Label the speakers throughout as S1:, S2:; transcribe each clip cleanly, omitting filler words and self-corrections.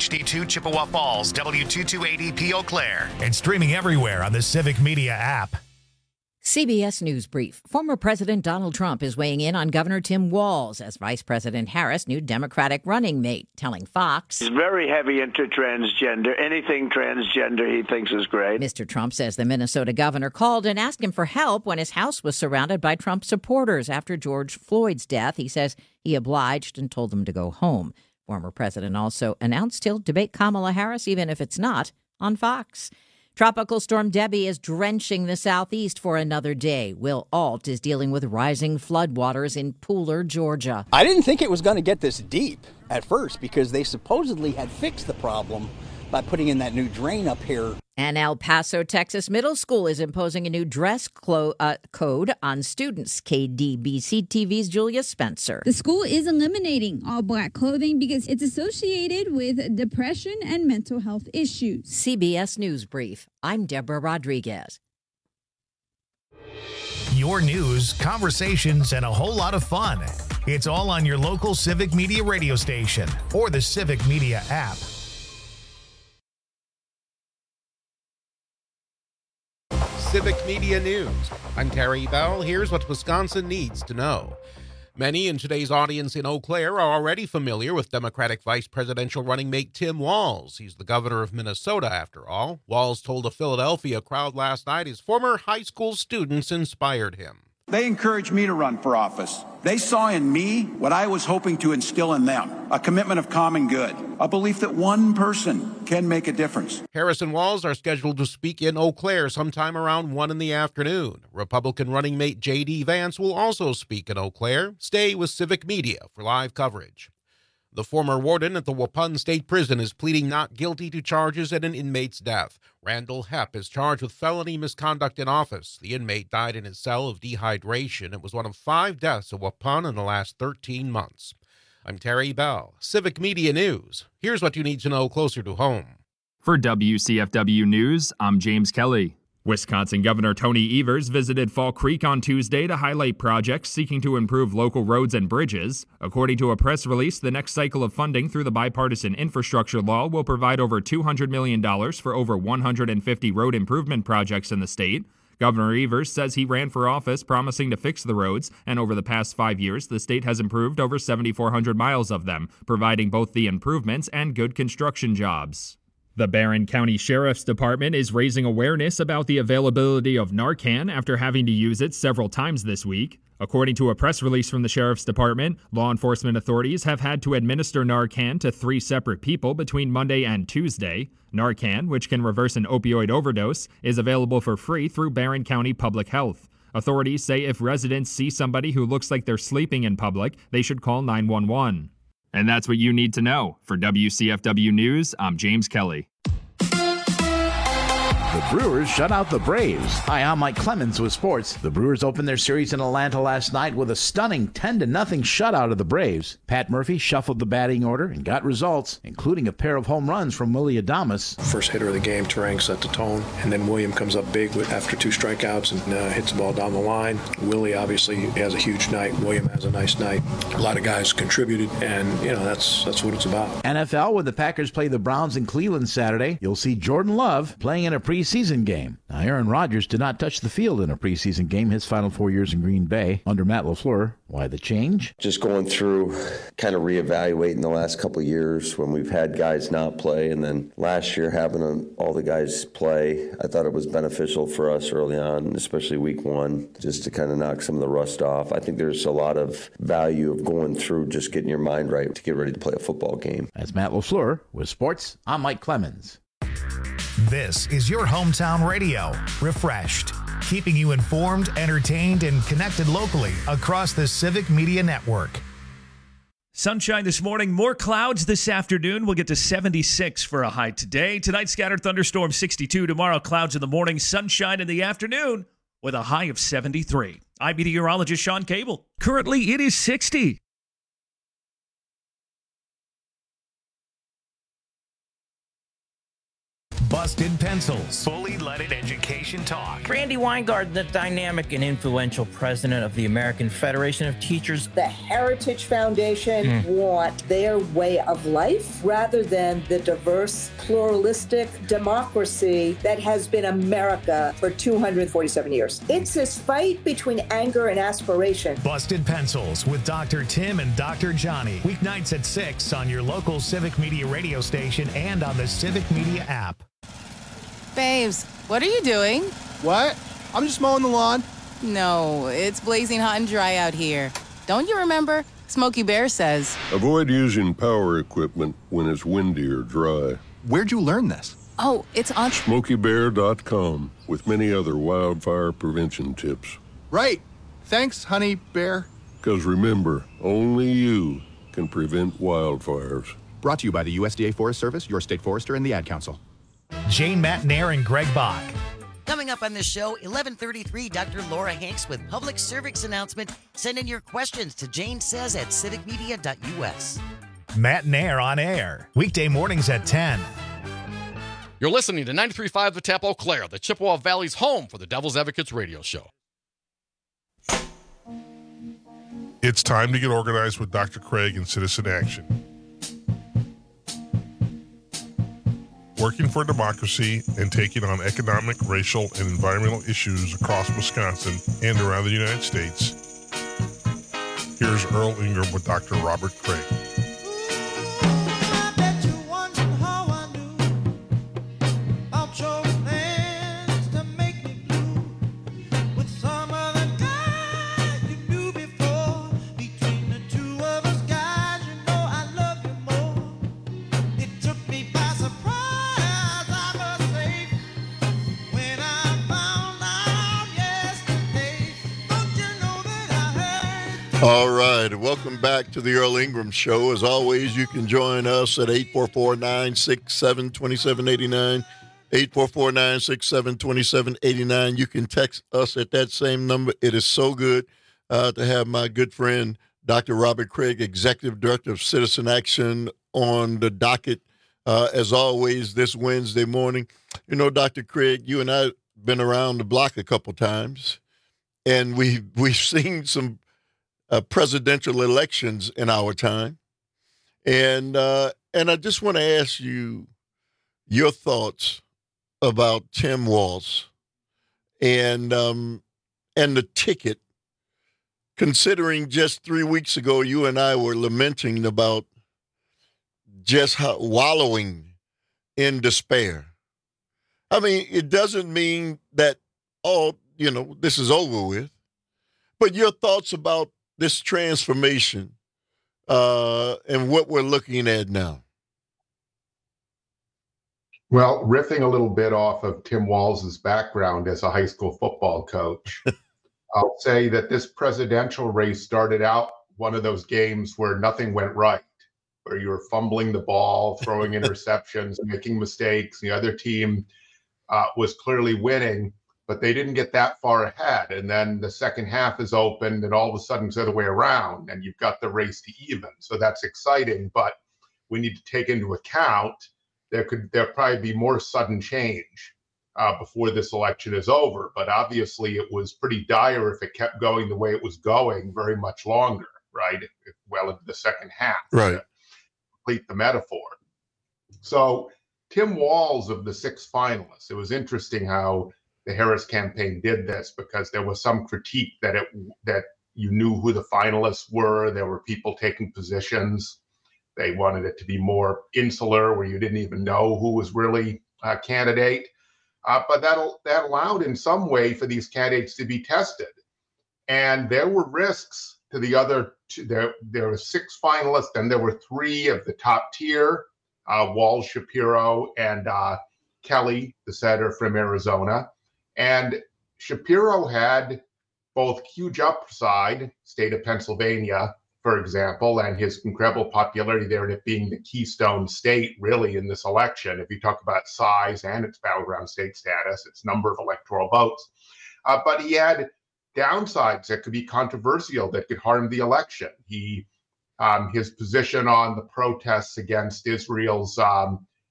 S1: HD2 Chippewa Falls, W2280P Eau Claire, and streaming everywhere on the Civic Media app.
S2: CBS News Brief. Former President Donald Trump is weighing in on Governor Tim Walz as Vice President Harris' new Democratic running mate, telling Fox,
S3: he's very heavy into transgender. Anything transgender he thinks is great.
S2: Mr. Trump says the Minnesota governor called and asked him for help when his house was surrounded by Trump supporters after George Floyd's death. He says he obliged and told them to go home. Former president also announced he'll debate Kamala Harris, even if it's not on Fox. Tropical storm Debbie is drenching the southeast for another day. Will Alt is dealing with rising floodwaters in Pooler, Georgia.
S4: I didn't think it was going to get this deep at first because they supposedly had fixed the problem by putting in that new drain up here.
S2: And El Paso, Texas Middle School is imposing a new dress code on students. KDBC TV's Julia Spencer.
S5: The school is eliminating all black clothing because it's associated with depression and mental health issues.
S2: CBS News Brief. I'm Deborah Rodriguez.
S1: Your news, conversations, and a whole lot of fun. It's all on your local Civic Media radio station or the Civic Media app.
S6: Civic Media News. I'm Terry Bell. Here's what Wisconsin needs to know. Many in today's audience in Eau Claire are already familiar with Democratic vice presidential running mate Tim Walz. He's the governor of Minnesota, after all. Walz told a Philadelphia crowd last night his former high school students inspired him.
S7: They encouraged me to run for office. They saw in me what I was hoping to instill in them, a commitment of common good, a belief that one person can make a difference.
S6: Harris and Walz are scheduled to speak in Eau Claire sometime around 1 in the afternoon. Republican running mate J.D. Vance will also speak in Eau Claire. Stay with Civic Media for live coverage. The former warden at the Waupun State Prison is pleading not guilty to charges at an inmate's death. Randall Hepp is charged with felony misconduct in office. The inmate died in his cell of dehydration. It was one of 5 deaths at Waupun in the last 13 months. I'm Terry Bell, Civic Media News. Here's what you need to know closer to home.
S8: For WCFW News, I'm James Kelly. Wisconsin Governor Tony Evers visited Fall Creek on Tuesday to highlight projects seeking to improve local roads and bridges. According to a press release, the next cycle of funding through the bipartisan infrastructure law will provide over $200 million for over 150 road improvement projects in the state. Governor Evers says he ran for office promising to fix the roads, and over the past 5 years, the state has improved over 7,400 miles of them, providing both the improvements and good construction jobs. The Barron County Sheriff's Department is raising awareness about the availability of Narcan after having to use it several times this week. According to a press release from the Sheriff's Department, law enforcement authorities have had to administer Narcan to 3 separate people between Monday and Tuesday. Narcan, which can reverse an opioid overdose, is available for free through Barron County Public Health. Authorities say if residents see somebody who looks like they're sleeping in public, they should call 911. And that's what you need to know. For WCFW News, I'm James Kelly.
S9: The Brewers shut out the Braves. Hi, I'm Mike Clemens with sports. The Brewers opened their series in Atlanta last night with a stunning 10-0 shutout of the Braves. Pat Murphy shuffled the batting order and got results, including a pair of home runs from Willie Adames.
S10: First hitter of the game, Terang set the tone, and then William comes up big after 2 strikeouts and hits the ball down the line. Willie obviously has a huge night. William has a nice night. A lot of guys contributed, and that's what it's about.
S9: NFL, when the Packers play the Browns in Cleveland Saturday, you'll see Jordan Love playing in a preseason game. Now, Aaron Rodgers did not touch the field in a preseason game his final 4 years in Green Bay under Matt LaFleur. Why the change?
S11: Just going through, kind of reevaluating the last couple of years when we've had guys not play, and then last year having all the guys play. I thought it was beneficial for us early on, especially week 1, just to kind of knock some of the rust off. I think there's a lot of value of going through just getting your mind right to get ready to play a football game.
S9: That's Matt LaFleur with sports. I'm Mike Clemens.
S1: This is your hometown radio, Refreshed, keeping you informed, entertained, and connected locally across the Civic Media Network.
S12: Sunshine this morning, more clouds this afternoon. We'll get to 76 for a high today. Tonight, scattered thunderstorms 62. Tomorrow, clouds in the morning, sunshine in the afternoon with a high of 73. I'm meteorologist Sean Cable. Currently, it is 60.
S1: Busted Pencils, fully leaded education talk.
S13: Randy Weingart, the dynamic and influential president of the American Federation of Teachers.
S14: The Heritage Foundation want their way of life rather than the diverse, pluralistic democracy that has been America for 247 years. It's this fight between anger and aspiration.
S1: Busted Pencils with Dr. Tim and Dr. Johnny. Weeknights at 6 on your local Civic Media radio station and on the Civic Media app.
S15: Babes, what are you doing?
S16: What? I'm just mowing the lawn.
S15: No, it's blazing hot and dry out here. Don't you remember? Smokey Bear says,
S17: avoid using power equipment when it's windy or dry.
S16: Where'd you learn this?
S15: Oh, it's on
S17: SmokeyBear.com with many other wildfire prevention tips.
S16: Right. Thanks, Honey Bear.
S17: Because remember, only you can prevent wildfires.
S16: Brought to you by the USDA Forest Service, your state forester, and the Ad Council.
S1: Jane Matnair and Greg Bach.
S18: Coming up on the show, 11:33, Dr. Laura Hanks with public service announcement. Send in your questions to janesays@civicmedia.us.
S1: Matnair on air, weekday mornings at 10.
S19: You're listening to 93.5 The Tap Eau Claire, the Chippewa Valley's home for the Devil's Advocates radio show.
S20: It's time to get organized with Dr. Craig and Citizen Action. Working for democracy and taking on economic, racial, and environmental issues across Wisconsin and around the United States. Here's Earl Ingram with Dr. Robert Craig.
S21: All right, welcome back to the Earl Ingram Show. As always, you can join us at 844-967-2789, 844-967-2789. You can text us at that same number. It is so good to have my good friend, Dr. Robert Craig, Executive Director of Citizen Action, on the docket, as always, this Wednesday morning. You know, Dr. Craig, you and I have been around the block a couple times, and we've seen some presidential elections in our time. And I just want to ask you your thoughts about Tim Walz and the ticket, considering just 3 weeks ago you and I were lamenting about just how wallowing in despair. I mean, it doesn't mean that, this is over with, but your thoughts about this transformation and what we're looking at now.
S22: Well, riffing a little bit off of Tim Walz's background as a high school football coach, I'll say that this presidential race started out one of those games where nothing went right, where you were fumbling the ball, throwing interceptions, making mistakes. The other team was clearly winning, but they didn't get that far ahead. And then the second half is opened, and all of a sudden it's the other way around, and you've got the race to even. So that's exciting, but we need to take into account there'll probably be more sudden change before this election is over. But obviously it was pretty dire if it kept going the way it was going very much longer, right? Well into the second half,
S21: right?
S22: To complete the metaphor. So Tim Walz of the 6 finalists, it was interesting how the Harris campaign did this, because there was some critique that you knew who the finalists were. There were people taking positions. They wanted it to be more insular, where you didn't even know who was really a candidate. But that allowed in some way for these candidates to be tested. And there were risks to the other two. There were 6 finalists, and there were 3 of the top tier, Walz, Shapiro, and Kelly, the senator from Arizona. And Shapiro had both huge upside, state of Pennsylvania, for example, and his incredible popularity there, and it being the keystone state really in this election. If you talk about size and its battleground state status, its number of electoral votes. But he had downsides that could be controversial, that could harm the election. His position on the protests against Israel's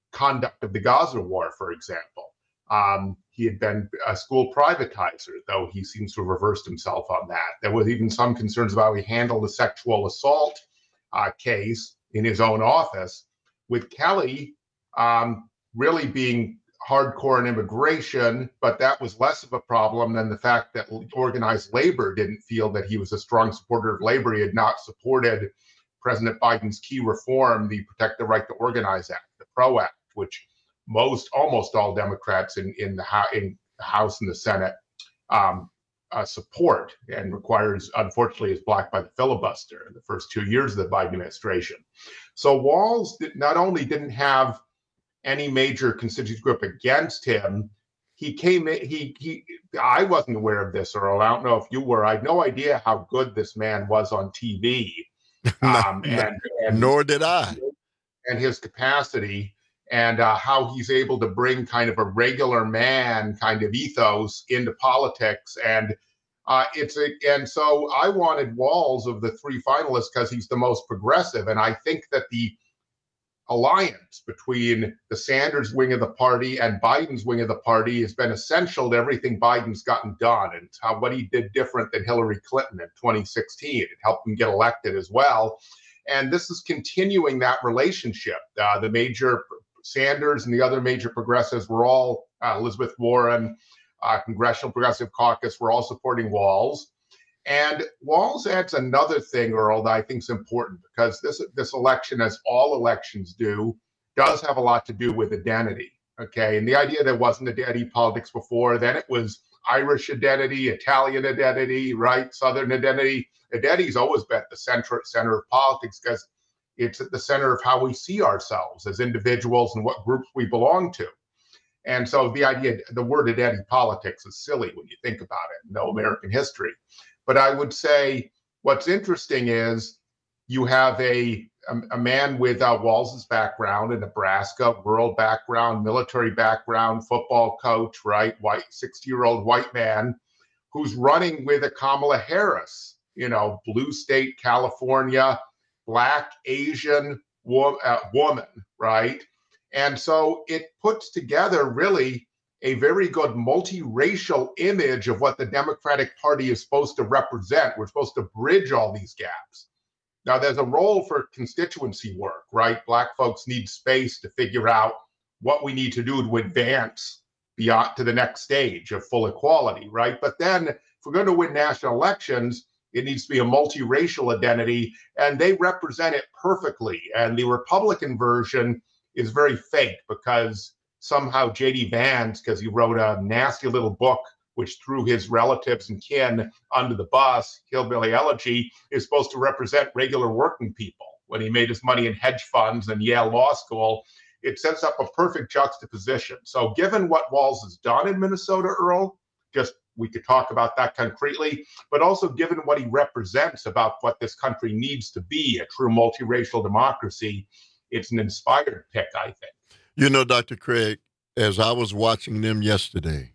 S22: conduct of the Gaza war, for example. He had been a school privatizer, though he seems to have reversed himself on that. There was even some concerns about how he handled the sexual assault case in his own office, with Kelly really being hardcore in immigration, but that was less of a problem than the fact that organized labor didn't feel that he was a strong supporter of labor. He had not supported President Biden's key reform, the Protect the Right to Organize Act, the PRO Act, which almost all Democrats in the House and the Senate support, and requires, unfortunately, is blocked by the filibuster in the first 2 years of the Biden administration. So Walz not only didn't have any major constituency group against him, he came in, I wasn't aware of this, Earl. I don't know if you were. I had no idea how good this man was on TV.
S21: Nor did I.
S22: And his capacity, and how he's able to bring kind of a regular man kind of ethos into politics. And so I wanted Walz of the three finalists because he's the most progressive. And I think that the alliance between the Sanders wing of the party and Biden's wing of the party has been essential to everything Biden's gotten done, and what he did different than Hillary Clinton in 2016. It helped him get elected as well. And this is continuing that relationship. The major Sanders and the other major progressives were all, Elizabeth Warren, Congressional Progressive Caucus, were all supporting Walz. And Walz adds another thing, Earl, that I think is important, because this election, as all elections do, does have a lot to do with identity. Okay, and the idea there wasn't identity politics before, then it was Irish identity, Italian identity, right, Southern identity. Identity's always been at the center of politics because it's at the center of how we see ourselves as individuals and what groups we belong to. And so the word identity politics is silly when you think about it, no American history. But I would say what's interesting is you have a man with Walz's background in Nebraska, rural background, military background, football coach, right? 60-year-old white man who's running with a Kamala Harris, blue state, California, Black, Asian woman, right? And so it puts together really a very good multiracial image of what the Democratic Party is supposed to represent. We're supposed to bridge all these gaps. Now, there's a role for constituency work, right? Black folks need space to figure out what we need to do to advance beyond to the next stage of full equality, right? But then if we're going to win national elections, it needs to be a multiracial identity, and they represent it perfectly. And the Republican version is very fake because somehow J.D. Vance, because he wrote a nasty little book which threw his relatives and kin under the bus, Hillbilly Elegy, is supposed to represent regular working people. When he made his money in hedge funds and Yale Law School, it sets up a perfect juxtaposition. So given what Walz has done in Minnesota, Earl, we could talk about that concretely, but also given what he represents about what this country needs to be, a true multiracial democracy, it's an inspired pick, I think.
S21: Dr. Craig, as I was watching them yesterday,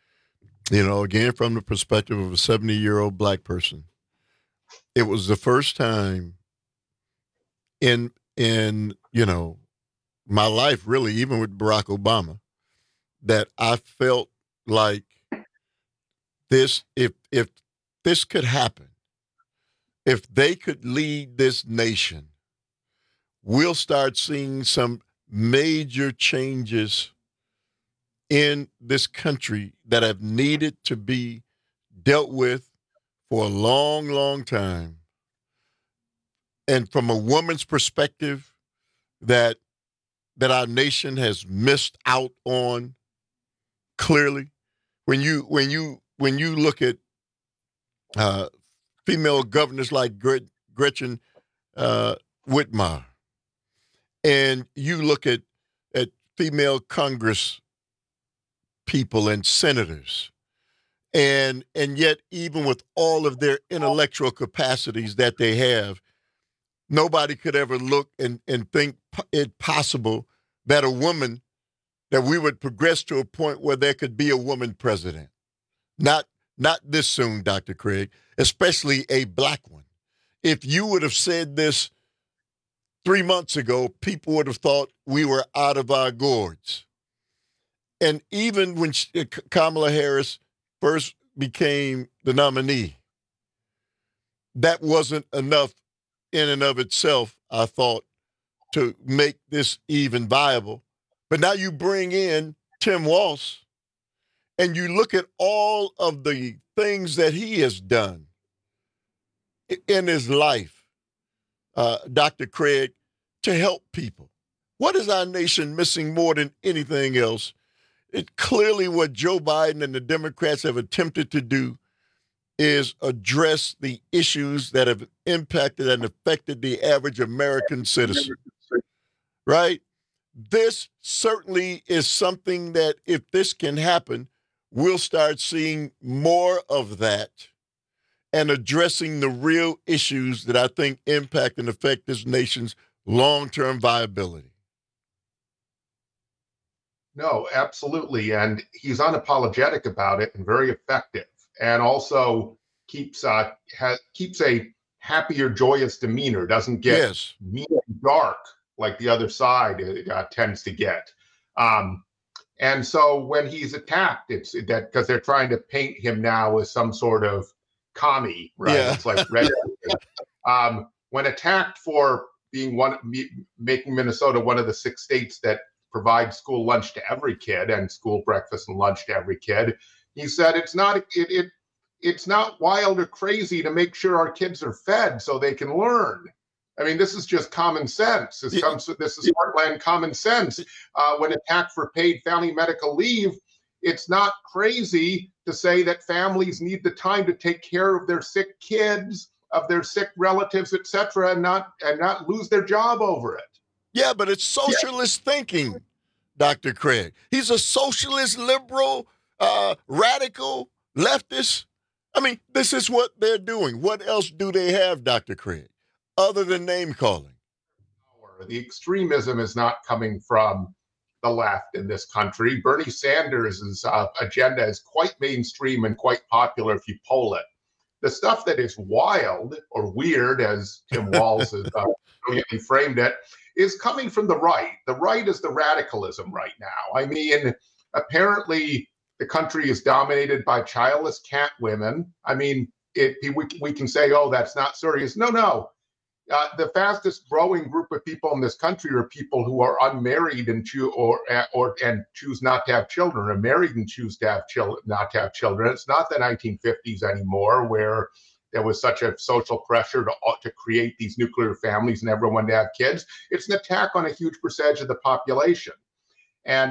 S21: again, from the perspective of a 70-year-old black person, it was the first time in my life, really, even with Barack Obama, that I felt like this, if this could happen, if they could lead this nation, we'll start seeing some major changes in this country that have needed to be dealt with for a long, long time. And from a woman's perspective, that our nation has missed out on clearly. When you look at female governors like Gretchen Whitmer, and you look at female Congress people and senators, and yet even with all of their intellectual capacities that they have, nobody could ever look and think it possible that that we would progress to a point where there could be a woman president. Not this soon, Dr. Craig, especially a black one. If you would have said this 3 months ago, people would have thought we were out of our gourds. And even when Kamala Harris first became the nominee, that wasn't enough in and of itself, I thought, to make this even viable. But now you bring in Tim Walz, and you look at all of the things that he has done in his life, Dr. Craig, to help people. What is our nation missing more than anything else? It clearly what Joe Biden and the Democrats have attempted to do is address the issues that have impacted and affected the average American citizen, right? This certainly is something that if this can happen, we'll start seeing more of that and addressing the real issues that I think impact and affect this nation's long-term viability.
S22: No, absolutely. And he's unapologetic about it and very effective, and also keeps a happier, joyous demeanor, doesn't get mean and dark like the other side tends to get. And so when he's attacked, it's that because they're trying to paint him now as some sort of commie, right? Yeah. It's like red. When attacked for being making Minnesota one of the 6 states that provide school lunch to every kid and school breakfast and lunch to every kid, he said it's not wild or crazy to make sure our kids are fed so they can learn. I mean, this is just common sense. This is heartland common sense. When attacked for paid family medical leave, it's not crazy to say that families need the time to take care of their sick kids, of their sick relatives, et cetera, and not lose their job over it.
S21: Yeah, but it's socialist thinking, Dr. Craig. He's a socialist, liberal, radical, leftist. I mean, this is what they're doing. What else do they have, Dr. Craig, other than name calling?
S22: The extremism is not coming from the left in this country. Bernie Sanders' agenda is quite mainstream and quite popular if you poll it. The stuff that is wild or weird, as Tim Walz has brilliantly framed it, is coming from the right. The right is the radicalism right now. I mean, apparently the country is dominated by childless cat women. I mean, we can say, oh, that's not serious. No. The fastest growing group of people in this country are people who are unmarried and choose not to have children, or married and choose to have not to have children. It's not the 1950s anymore, where there was such a social pressure to create these nuclear families and everyone to have kids. It's an attack on a huge percentage of the population. And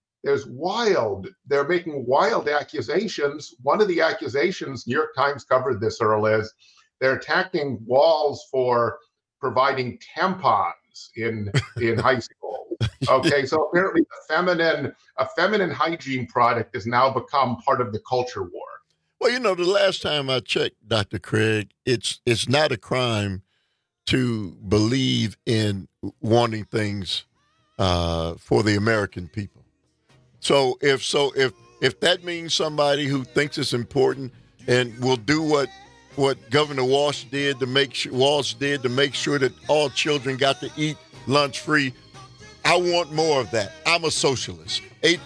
S22: they're making wild accusations. One of the accusations, New York Times covered this, Earl, is they're attacking Walz for providing tampons in high school. Okay, so apparently a feminine hygiene product has now become part of the culture war.
S21: Well, you know, the last time I checked, Dr. Craig, it's not a crime to believe in wanting things for the American people. So if that means somebody who thinks it's important and will do what Governor Walz did to make sure that all children got to eat lunch free, I want more of that. I'm a socialist.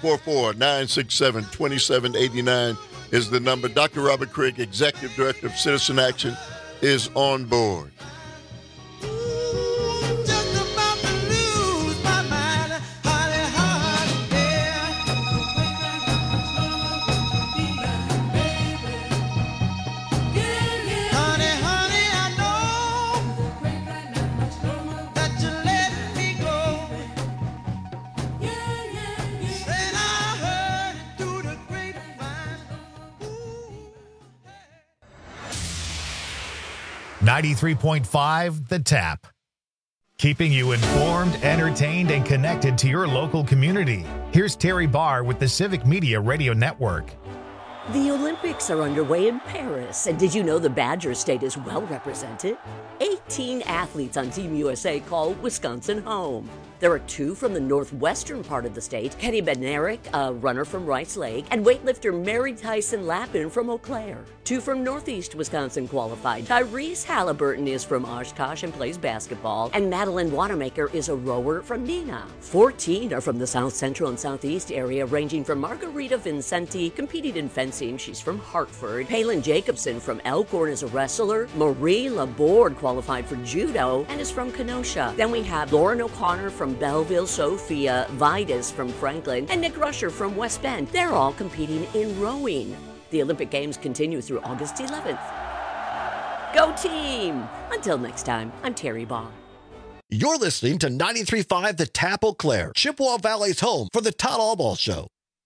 S21: 844-967-2789 is the number. Dr. Robert Craig, Executive Director of Citizen Action, is on board.
S1: .5 The Tap. Keeping you informed, entertained, and connected to your local community. Here's Terry Barr with the Civic Media Radio Network.
S3: The Olympics are underway in Paris, and did you know the Badger State is well represented? 18 athletes on Team USA call Wisconsin home. There are 2 from the northwestern part of the state, Kenny Bednarik, a runner from Rice Lake, and weightlifter Mary Tyson Lappin from Eau Claire. 2 from northeast Wisconsin qualified. Tyrese Halliburton is from Oshkosh and plays basketball, and Madeline Wanamaker is a rower from Neenah. 14 are from the south central and southeast area, ranging from Margarita Vincenti, competing in fencing. She's from Hartford. Palin Jacobson from Elkhorn is a wrestler. Marie Laborde qualified for judo and is from Kenosha. Then we have Lauren O'Connor from Belleville, Sophia Vidas from Franklin, and Nick Rusher from West Bend. They're all competing in rowing. The Olympic Games continue through August 11th. Go team! Until next time, I'm Terry Baugh.
S4: You're listening to 93.5 The Tap Eau Claire, Chippewa Valley's home for the Todd Albaugh Show.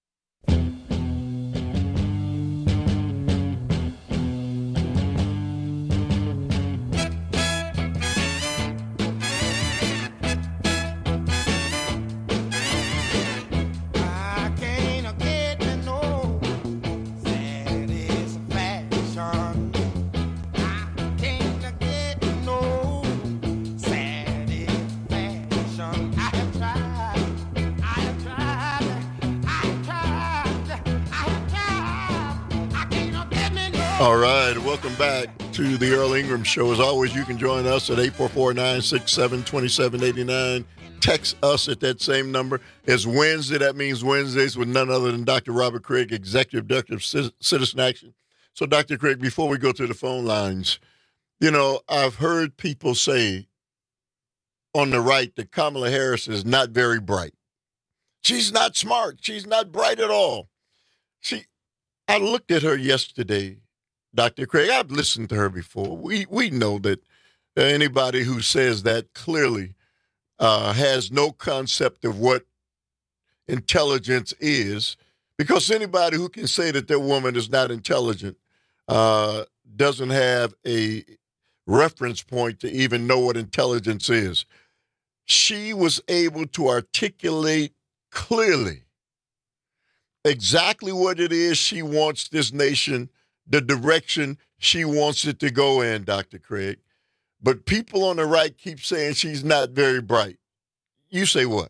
S21: All right, welcome back to the Earl Ingram Show. As always, you can join us at 844-967-2789. Text us at that same number. It's Wednesday. That means Wednesdays with none other than Dr. Robert Craig, Executive Director of Citizen Action. So, Dr. Craig, before we go to the phone lines, you know, I've heard people say on the right that Kamala Harris is not very bright. She's not smart. She's not bright at all. I looked at her yesterday, Dr. Craig. I've listened to her before. We know that anybody who says that clearly has no concept of what intelligence is, because anybody who can say that their woman is not intelligent doesn't have a reference point to even know what intelligence is. She was able to articulate clearly exactly what it is she wants this nation, the direction she wants it to go in, Dr. Craig. But people on the right keep saying she's not very bright. You say what?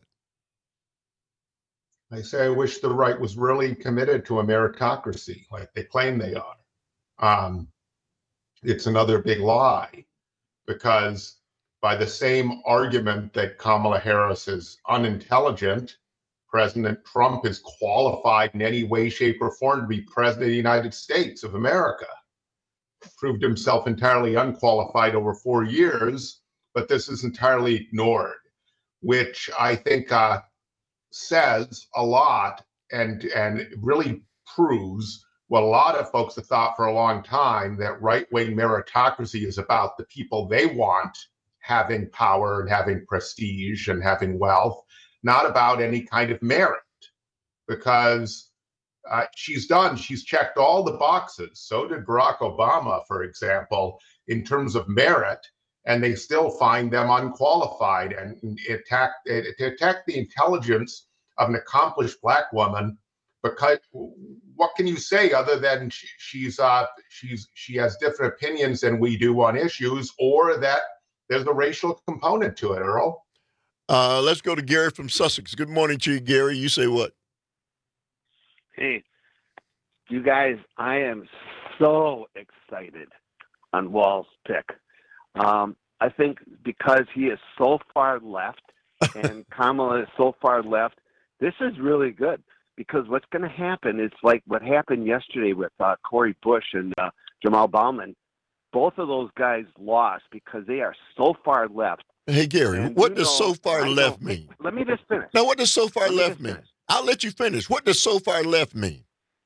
S22: I say I wish the right was really committed to a meritocracy like they claim they are. It's another big lie, because by the same argument that Kamala Harris is unintelligent, President Trump is qualified in any way, shape, or form to be president of the United States of America. Proved himself entirely unqualified over 4 years, but this is entirely ignored, which I think says a lot and really proves what a lot of folks have thought for a long time, that right-wing meritocracy is about the people they want having power and having prestige and having wealth, not about any kind of merit, because she's checked all the boxes. So did Barack Obama, for example, in terms of merit, and they still find them unqualified and attack the intelligence of an accomplished black woman. Because what can you say other than she has different opinions than we do on issues, or that there's a racial component to it, Earl?
S21: Let's go to Gary from Sussex. Good morning to you, Gary. You say what?
S5: Hey, you guys, I am so excited on Wall's pick. I think because he is so far left and Kamala is so far left, this is really good, because what's going to happen is like what happened yesterday with Cori Bush and Jamal Bowman. Both of those guys lost because they are so far left.
S21: Hey, Gary, what does so far left mean?
S5: Let me just finish.
S21: Now, what does so far left mean? I'll let you finish. What does so far left mean?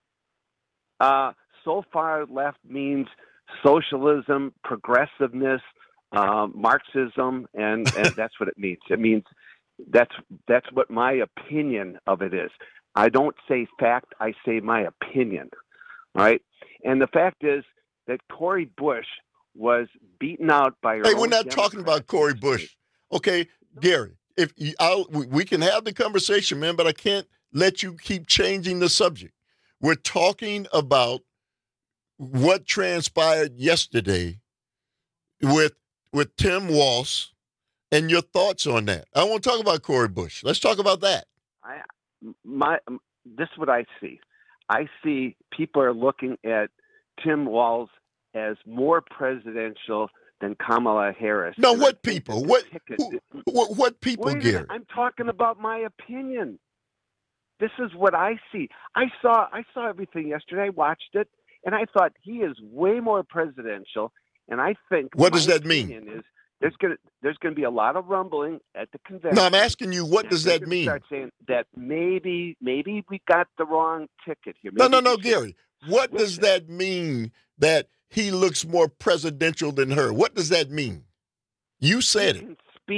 S5: So far left means socialism, progressiveness, Marxism, and that's what it means. It means that's what my opinion of it is. I don't say fact, I say my opinion. All right? And the fact is that Cori Bush was beaten out by her.
S21: Hey, we're not talking about Cori Bush. Okay, Gary, we can have the conversation, man, but I can't let you keep changing the subject. We're talking about what transpired yesterday with Tim Walz and your thoughts on that. I want to talk about Cori Bush. Let's talk about that.
S5: This is what I see. I see people are looking at Tim Walz as more presidential than Kamala Harris.
S21: No, what people? What people, Gary?
S5: I'm talking about my opinion. This is what I see. I saw everything yesterday. I watched it, and I thought he is way more presidential. And I think
S21: what does that mean?
S5: Is there's gonna be a lot of rumbling at the convention.
S21: No, I'm asking you, what does that mean?
S5: Start saying that maybe we got the wrong ticket here.
S21: No, Gary. What does that mean that he looks more presidential than her? What does that mean? You said it.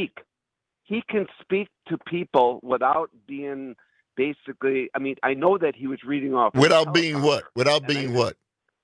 S5: He can speak to people without being basically. I mean, I know that he was reading off.
S21: Without being what? Without being what?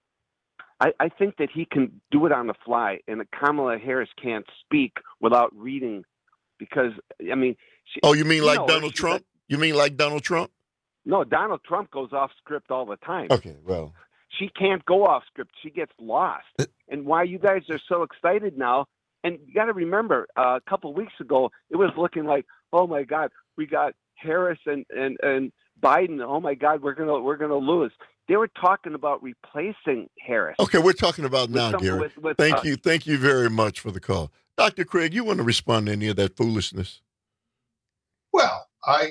S5: I think that he can do it on the fly, and that Kamala Harris can't speak without reading, because I mean.
S21: You mean like Donald Trump? You mean like Donald Trump?
S5: No, Donald Trump goes off script all the time.
S21: Okay, well.
S5: She can't go off script. She gets lost. And why you guys are so excited now, and you got to remember, a couple of weeks ago, it was looking like, oh my God, we got Harris and Biden. Oh my God, we're gonna lose. They were talking about replacing Harris.
S21: Okay, we're talking about now, Gary. Thank you very much for the call. Dr. Craig, you want to respond to any of that foolishness?
S22: Well,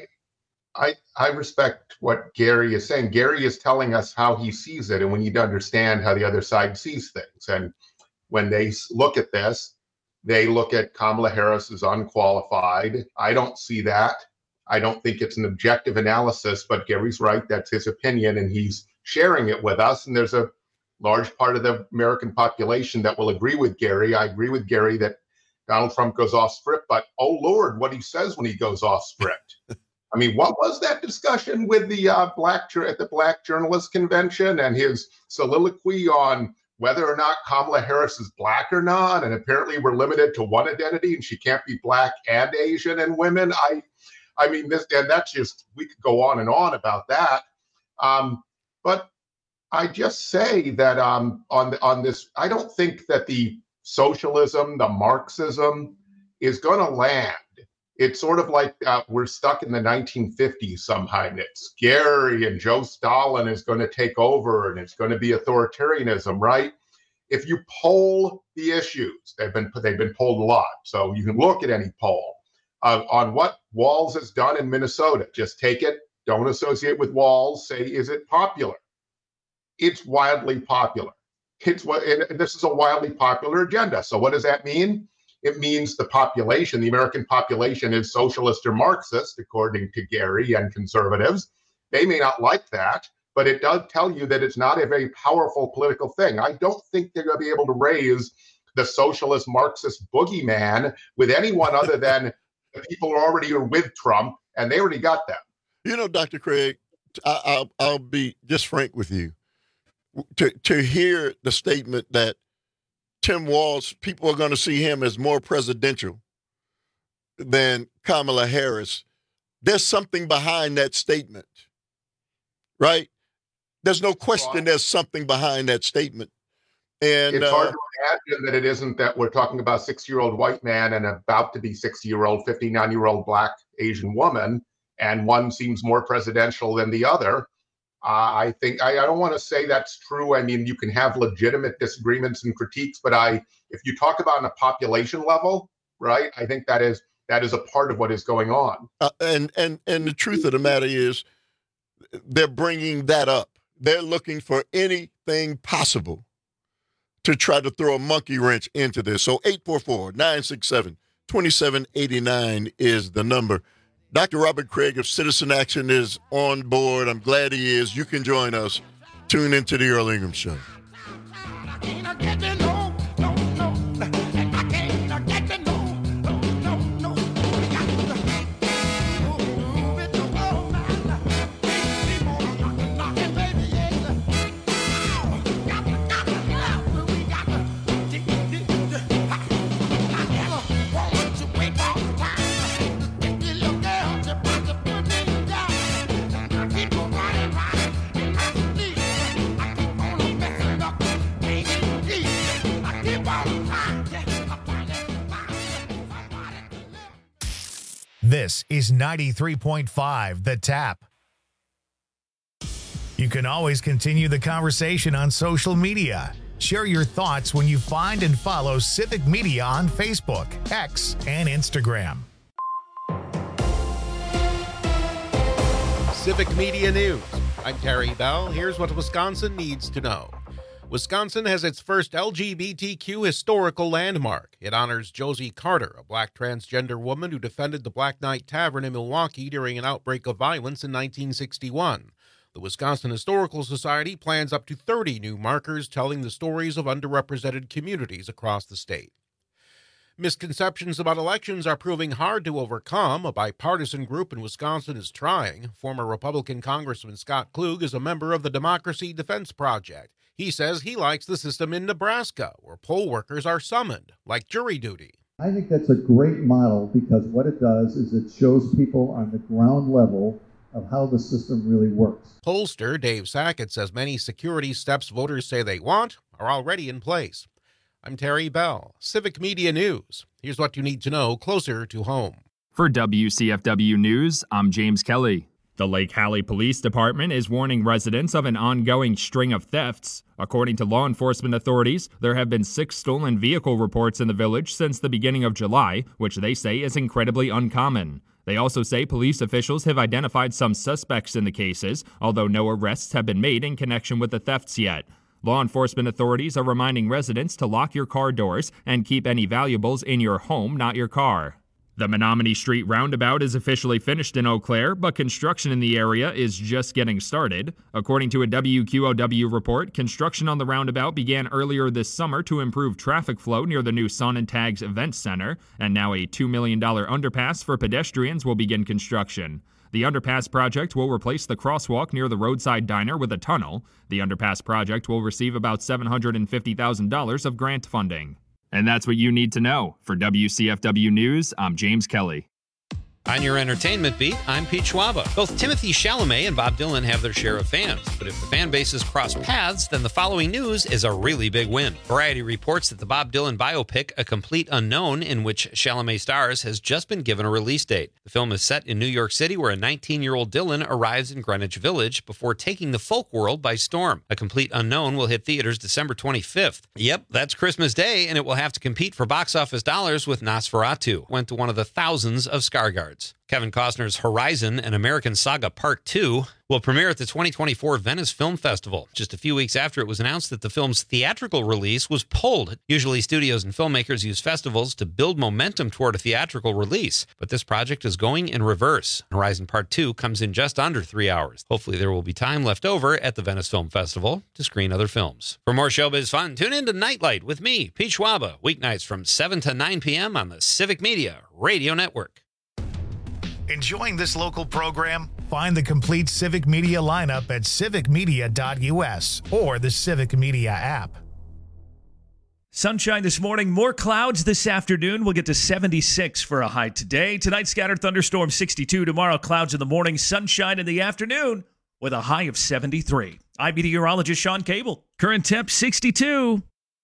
S22: I respect what Gary is saying. Gary is telling us how he sees it, and we need to understand how the other side sees things. And when they look at this, they look at Kamala Harris as unqualified. I don't see that. I don't think it's an objective analysis, but Gary's right. That's his opinion, and he's sharing it with us. And there's a large part of the American population that will agree with Gary. I agree with Gary that Donald Trump goes off script, but oh Lord, what he says when he goes off script. I mean, what was that discussion with the at the Black Journalist Convention and his soliloquy on whether or not Kamala Harris is black or not? And apparently we're limited to one identity and she can't be black and Asian and women. I mean, that's just, we could go on and on about that. But I just say that on this, I don't think that the socialism, the Marxism is going to land. It's sort of like we're stuck in the 1950s somehow. And it's Gary and Joe Stalin is going to take over and it's going to be authoritarianism, right? If you poll the issues, they've been polled a lot. So you can look at any poll on what Walz has done in Minnesota. Just take it. Don't associate with Walz. Say, is it popular? It's wildly popular. This is a wildly popular agenda. So what does that mean? It means the population, the American population, is socialist or Marxist, according to Gary and conservatives. They may not like that, but it does tell you that it's not a very powerful political thing. I don't think they're going to be able to raise the socialist Marxist boogeyman with anyone other than the people who already are with Trump, and they already got them.
S21: You know, Dr. Craig, I'll be just frank with you. To hear the statement that Tim Walz, people are going to see him as more presidential than Kamala Harris, there's something behind that statement, right? There's no question there's something behind that statement. And
S22: it's hard to imagine that it isn't that we're talking about a 60-year-old white man and about to be 60-year-old, 59-year-old black Asian woman, and one seems more presidential than the other. I think I don't want to say that's true. I mean, you can have legitimate disagreements and critiques, but if you talk about on a population level, right, I think that is a part of what is going on.
S21: And the truth of the matter is, they're bringing that up. They're looking for anything possible to try to throw a monkey wrench into this. So 844-967-2789 is the number. Dr. Robert Craig of Citizen Action is on board. I'm glad he is. You can join us. Tune into the Earl Ingram Show.
S1: This is 93.5 The Tap. You can always continue the conversation on social media. Share your thoughts when you find and follow Civic Media on Facebook, X, and Instagram.
S6: Civic Media News. I'm Terry Bell. Here's what Wisconsin needs to know. Wisconsin has its first LGBTQ historical landmark. It honors Josie Carter, a black transgender woman who defended the Black Knight Tavern in Milwaukee during an outbreak of violence in 1961. The Wisconsin Historical Society plans up to 30 new markers telling the stories of underrepresented communities across the state. Misconceptions about elections are proving hard to overcome. A bipartisan group in Wisconsin is trying. Former Republican Congressman Scott Klug is a member of the Democracy Defense Project. He says he likes the system in Nebraska, where poll workers are summoned, like jury duty.
S2: I think that's a great model because what it does is it shows people on the ground level of how the system really works.
S6: Pollster Dave Sackett says many security steps voters say they want are already in place. I'm Terry Bell, Civic Media News. Here's what you need to know closer to home.
S8: For WCFW News, I'm James Kelly. The Lake Hallie Police Department is warning residents of an ongoing string of thefts. According to law enforcement authorities, there have been 6 stolen vehicle reports in the village since the beginning of July, which they say is incredibly uncommon. They also say police officials have identified some suspects in the cases, although no arrests have been made in connection with the thefts yet. Law enforcement authorities are reminding residents to lock your car doors and keep any valuables in your home, not your car. The Menominee Street Roundabout is officially finished in Eau Claire, but construction in the area is just getting started. According to a WQOW report, construction on the roundabout began earlier this summer to improve traffic flow near the new Sun and Tags Event Center, and now a $2 million underpass for pedestrians will begin construction. The underpass project will replace the crosswalk near the roadside diner with a tunnel. The underpass project will receive about $750,000 of grant funding. And that's what you need to know. For WCFW News, I'm James Kelly.
S7: On your entertainment beat, I'm Pete Schwaba. Both Timothée Chalamet and Bob Dylan have their share of fans, but if the fan bases cross paths, then the following news is a really big win. Variety reports that the Bob Dylan biopic, A Complete Unknown, in which Chalamet stars, has just been given a release date. The film is set in New York City, where a 19-year-old Dylan arrives in Greenwich Village before taking the folk world by storm. A Complete Unknown will hit theaters December 25th. Yep, that's Christmas Day, and it will have to compete for box office dollars with Nosferatu. Went to one of the thousands of Skarsgårds. Kevin Costner's Horizon, an American Saga Part 2, will premiere at the 2024 Venice Film Festival, just a few weeks after it was announced that the film's theatrical release was pulled. Usually studios and filmmakers use festivals to build momentum toward a theatrical release, but this project is going in reverse. Horizon Part 2 comes in just under 3 hours. Hopefully there will be time left over at the Venice Film Festival to screen other films. For more showbiz fun, tune in to Nightlight with me, Pete Schwaba, weeknights from 7 to 9 p.m. on the Civic Media Radio Network.
S1: Enjoying this local program? Find the complete Civic Media lineup at civicmedia.us or the Civic Media app.
S12: Sunshine this morning, more clouds this afternoon. We'll get to 76 for a high today. Tonight, scattered thunderstorms 62. Tomorrow, clouds in the morning, sunshine in the afternoon with a high of 73. I'm meteorologist Sean Cable. Current temp 62.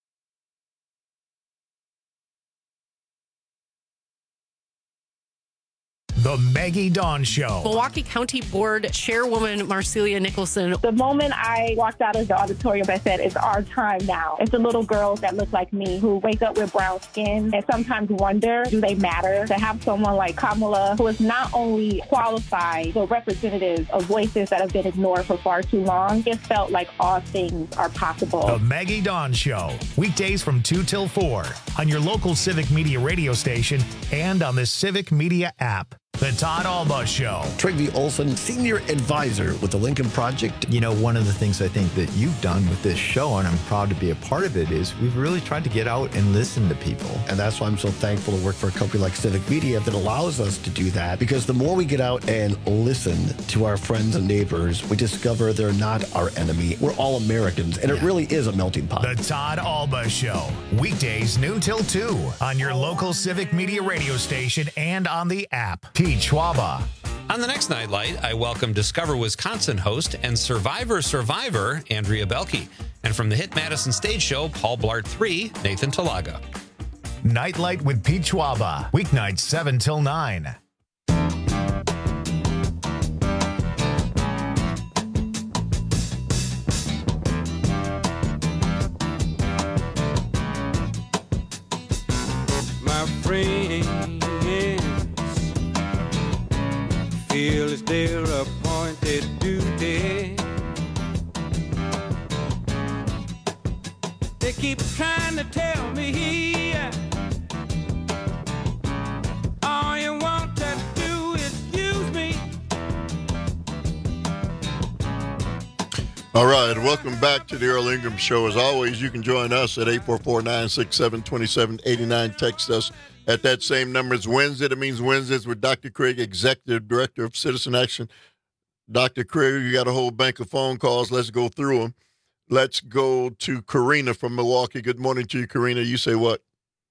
S1: The Maggie Dawn Show.
S23: Milwaukee County Board Chairwoman Marcelia Nicholson.
S24: The moment I walked out of the auditorium, I said, it's our time now. It's the little girls that look like me who wake up with brown skin and sometimes wonder, do they matter? To have someone like Kamala, who is not only qualified, but representative of voices that have been ignored for far too long, it felt like all things are possible.
S1: The Maggie Dawn Show. Weekdays from 2 till 4 on your local Civic Media radio station and on the Civic Media app. The Todd Alba Show.
S4: Trygve Olson, Senior Advisor with the Lincoln Project.
S25: You know, one of the things I think that you've done with this show, and I'm proud to be a part of it, is we've really tried to get out and listen to people.
S4: And that's why I'm so thankful to work for a company like Civic Media that allows us to do that, because the more we get out and listen to our friends and neighbors, we discover they're not our enemy. We're all Americans, and it really is a melting pot.
S1: The Todd Alba Show. Weekdays noon till 2 on your local Civic Media radio station and on the app. Pete Schwaba.
S7: On the next Nightlight, I welcome Discover Wisconsin host and Survivor Andrea Belke. And from the hit Madison Stage Show, Paul Blart 3, Nathan Talaga.
S1: Nightlight with Pete Schwaba. Weeknights 7 till 9.
S21: All right, welcome back to the Earl Ingram Show. As always, you can join us at 844-967-2789. Text us at that same number. It's Wednesday. That means Wednesdays with Dr. Craig, Executive Director of Citizen Action. Dr. Craig, you got a whole bank of phone calls. Let's go through them. Let's go to Karina from Milwaukee. Good morning to you, Karina. You say what?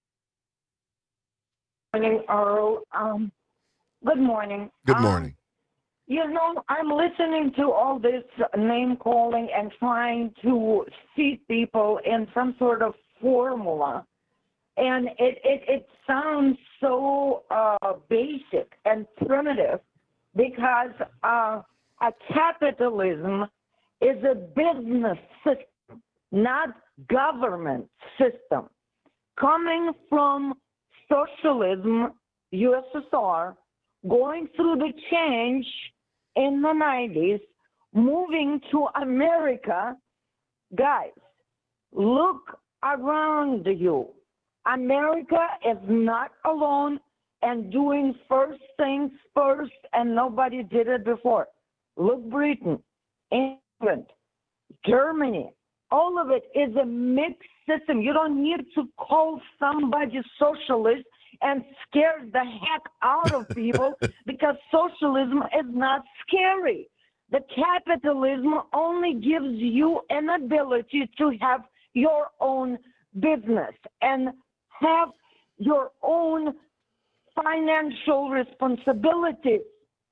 S24: Good morning, Earl. Good morning.
S21: Good morning.
S24: You know, I'm listening to all this name calling and trying to seat people in some sort of formula. And it sounds so basic and primitive because a capitalism is a business system, not government system. Coming from socialism, USSR, going through the change in the 90s, moving to America, guys, look around you. America is not alone and doing first things first, and nobody did it before. Look, Britain, England, Germany, all of it is a mixed system. You don't need to call somebody socialist and scare the heck out of people because socialism is not scary. The capitalism only gives you an ability to have your own business and have your own financial responsibilities,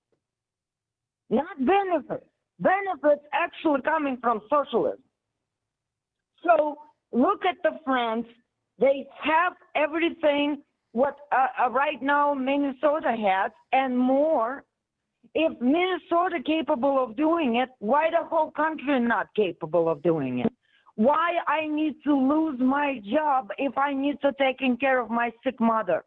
S24: not benefits. Benefits actually coming from socialism. So look at the France. They have everything what right now Minnesota has and more. If Minnesota capable of doing it, why the whole country not capable of doing it? Why I need to lose my job if I need to take care of my sick mother?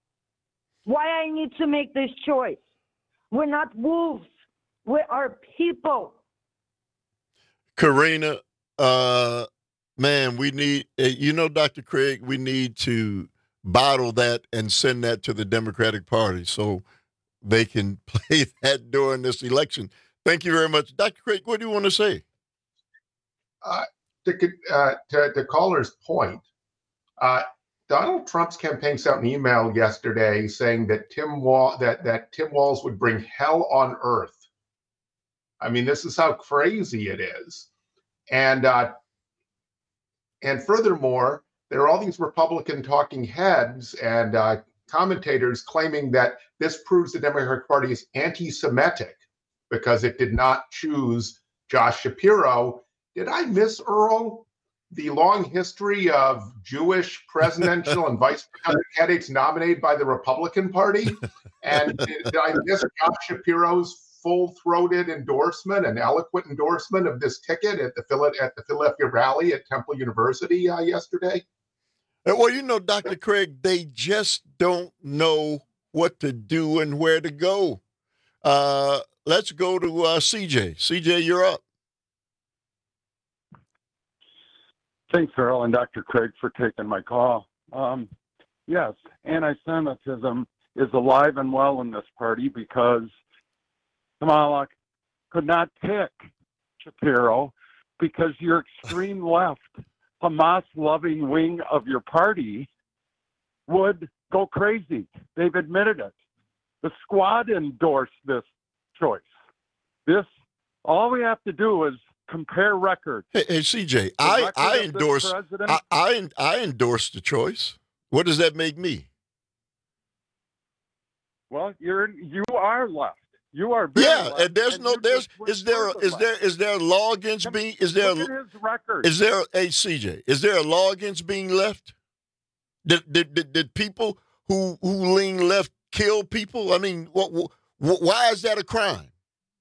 S24: Why I need to make this choice? We're not wolves. We are people.
S21: Karina, man, we need, Dr. Craig, we need to bottle that and send that to the Democratic Party so they can play that during this election. Thank you very much. Dr. Craig, what do you want to say?
S22: To caller's point, Donald Trump's campaign sent an email yesterday saying that Tim Walz would bring hell on earth. I mean, this is how crazy it is. And furthermore, there are all these Republican talking heads and commentators claiming that this proves the Democratic Party is anti-Semitic because it did not choose Josh Shapiro. Did I miss, Earl, the long history of Jewish presidential and vice presidential candidates nominated by the Republican Party? And did I miss Josh Shapiro's full-throated endorsement and eloquent endorsement of this ticket at the Philadelphia rally at Temple University yesterday?
S21: Well, Dr. Craig, they just don't know what to do and where to go. Let's go to CJ. CJ, you're up.
S9: Thanks, Earl and Dr. Craig, for taking my call. Yes, anti-Semitism is alive and well in this party because Kamala could not pick Shapiro because your extreme left, Hamas-loving wing of your party would go crazy. They've admitted it. The squad endorsed this choice. All we have to do is compare records.
S21: Hey, CJ, I endorse the choice. What does that make me?
S9: Well, you are left. You are very left,
S21: and is there a law against being
S9: look at his record.
S21: Is there a law against being left? Did people who lean left kill people? I mean, why is that a crime?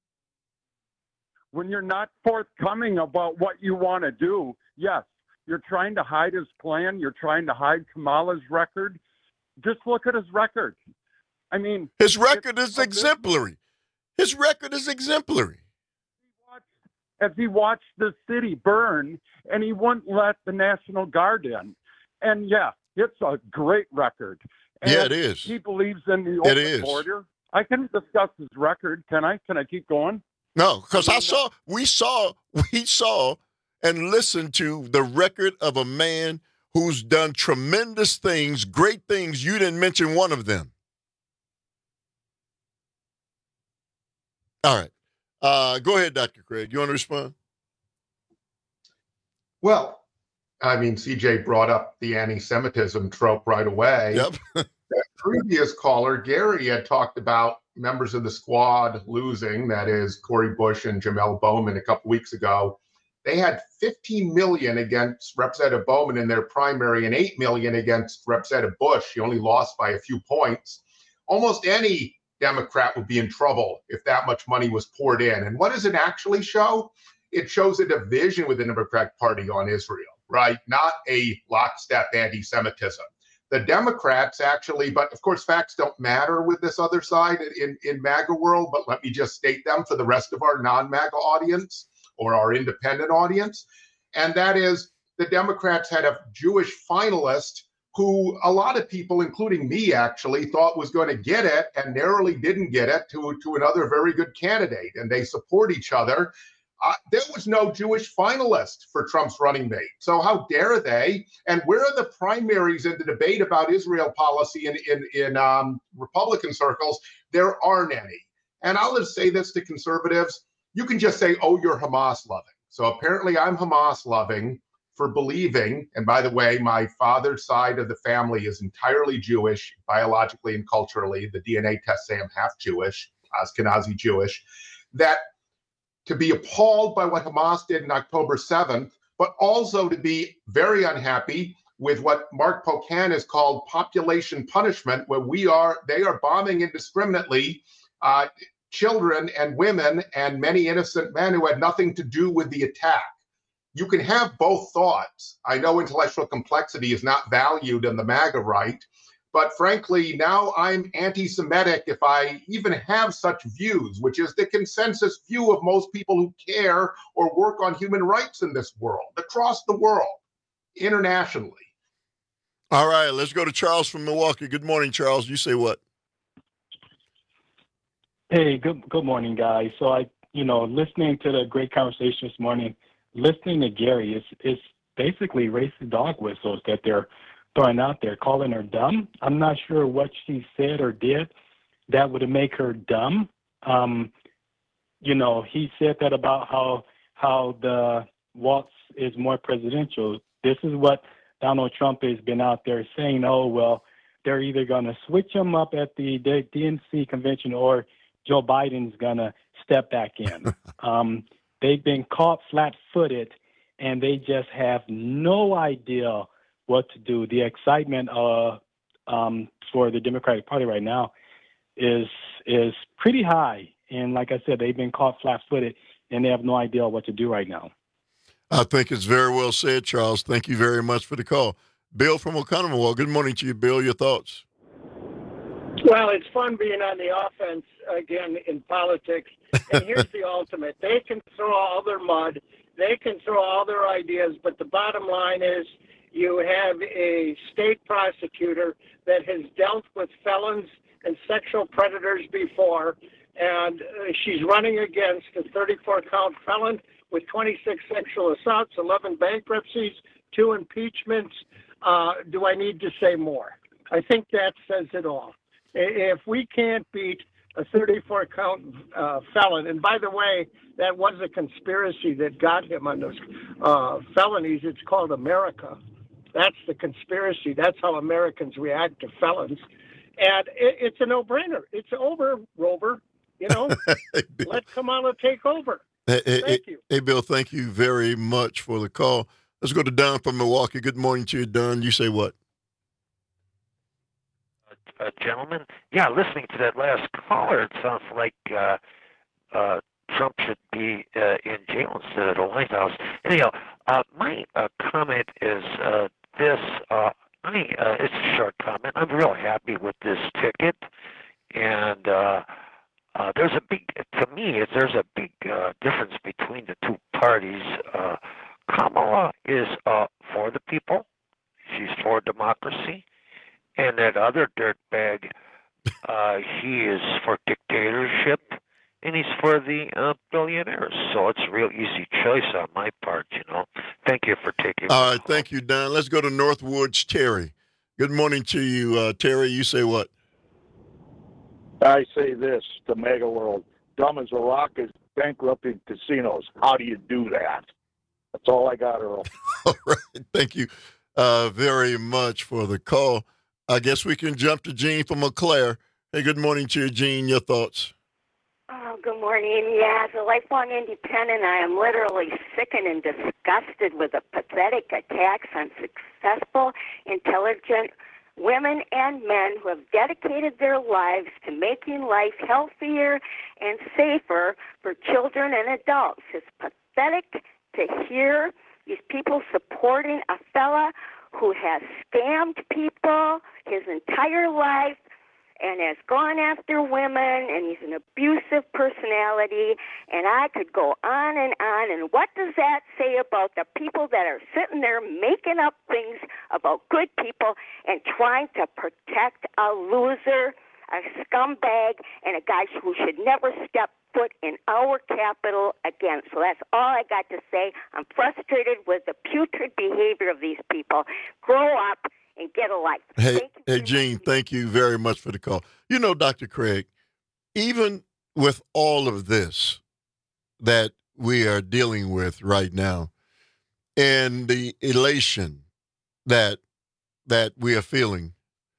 S9: When you're not forthcoming about what you want to do, yes, you're trying to hide his plan. You're trying to hide Kamala's record. Just look at his record. I mean,
S21: his record is exemplary. His record is exemplary.
S9: As he watched the city burn, and he wouldn't let the National Guard in. And, yeah, it's a great record. And
S21: yeah, it is.
S9: He believes in the open border. I can discuss his record. Can I? Can I keep going?
S21: No, because we saw and listened to the record of a man who's done tremendous things, great things. You didn't mention one of them. All right. Go ahead, Dr. Craig. You want to respond?
S22: Well, I mean, CJ brought up the anti-Semitism trope right away.
S21: Yep.
S22: That previous caller, Gary, had talked about members of the squad losing, that is Cori Bush and Jamel Bowman a couple weeks ago. They had 15 million against Representative Bowman in their primary and 8 million against Representative Bush. He only lost by a few points. Almost any Democrat would be in trouble if that much money was poured in. And what does it actually show? It shows a division within the Democratic Party on Israel, right? Not a lockstep anti-Semitism. The Democrats actually, but of course facts don't matter with this other side in MAGA world, but let me just state them for the rest of our non-MAGA audience or our independent audience. And that is the Democrats had a Jewish finalist who a lot of people, including me actually, thought was going to get it and narrowly didn't get it to another very good candidate. And they support each other. There was no Jewish finalist for Trump's running mate. So how dare they? And where are the primaries in the debate about Israel policy in Republican circles? There aren't any. And I'll just say this to conservatives. You can just say, oh, you're Hamas loving. So apparently I'm Hamas loving for believing, and by the way, my father's side of the family is entirely Jewish, biologically and culturally. The DNA tests say I'm half Jewish, Ashkenazi Jewish, that to be appalled by what Hamas did on October 7th, but also to be very unhappy with what Mark Pocan has called population punishment, where they are bombing indiscriminately children and women and many innocent men who had nothing to do with the attack. You can have both thoughts. I know intellectual complexity is not valued in the MAGA right, but frankly, now I'm anti-Semitic if I even have such views, which is the consensus view of most people who care or work on human rights in this world, across the world, internationally.
S21: All right, let's go to Charles from Milwaukee. Good morning, Charles. You say what?
S10: Hey, good morning, guys. So listening to the great conversation this morning, listening to Gary is basically racist dog whistles that they're throwing out there, calling her dumb. I'm not sure what she said or did that would make her dumb. He said that about how the waltz is more presidential. This is what Donald Trump has been out there saying, oh, well, they're either going to switch him up at the DNC convention or Joe Biden's going to step back in. They've been caught flat-footed, and they just have no idea what to do. The excitement for the Democratic Party right now is pretty high. And like I said, they've been caught flat-footed, and they have no idea what to do right now.
S21: I think it's very well said, Charles. Thank you very much for the call. Bill from Oconomowoc. Good morning to you, Bill. Your thoughts?
S11: Well, it's fun being on the offense again in politics. And here's the ultimate. They can throw all their mud. They can throw all their ideas. But the bottom line is you have a state prosecutor that has dealt with felons and sexual predators before. And she's running against a 34-count felon with 26 sexual assaults, 11 bankruptcies, 2 impeachments. Do I need to say more? I think that says it all. If we can't beat a 34-count felon, and by the way, that was a conspiracy that got him on those felonies. It's called America. That's the conspiracy. That's how Americans react to felons. And it's a no-brainer. It's over, Rover. Let Kamala take over. Thank you.
S21: Hey, Bill, thank you very much for the call. Let's go to Don from Milwaukee. Good morning to you, Don. You say what?
S13: Gentlemen, yeah, listening to that last caller, it sounds like Trump should be in jail instead of the White House. Anyhow, my comment is this. It's a short comment. I'm real happy with this ticket, and there's a big difference between the two parties. Kamala is for the people. She's for democracy. And that other dirtbag, he is for dictatorship, and he's for for the billionaires. So it's a real easy choice on my part, Thank you for taking
S21: All right, thank you, Don. Let's go to Northwoods, Terry. Good morning to you, Terry. You say what?
S14: I say this to Mega World. Dumb as a rock is bankrupting casinos. How do you do that? That's all I got, Earl.
S21: All right. Thank you very much for the call. I guess we can jump to Gene from Eau Claire. Hey, good morning to you, Gene. Your thoughts?
S15: Oh, good morning. Yeah, as a lifelong independent, I am literally sickened and disgusted with the pathetic attacks on successful, intelligent women and men who have dedicated their lives to making life healthier and safer for children and adults. It's pathetic to hear these people supporting a fella who has scammed people his entire life and has gone after women, and he's an abusive personality, and I could go on. And what does that say about the people that are sitting there making up things about good people and trying to protect a loser, a scumbag, and a guy who should never step foot in our capital again? So that's all I got to say. I'm frustrated with the putrid behavior of these people. Grow up and get a life.
S21: Hey, Gene, thank you very much for the call. Dr. Craig, even with all of this that we are dealing with right now and the elation that we are feeling,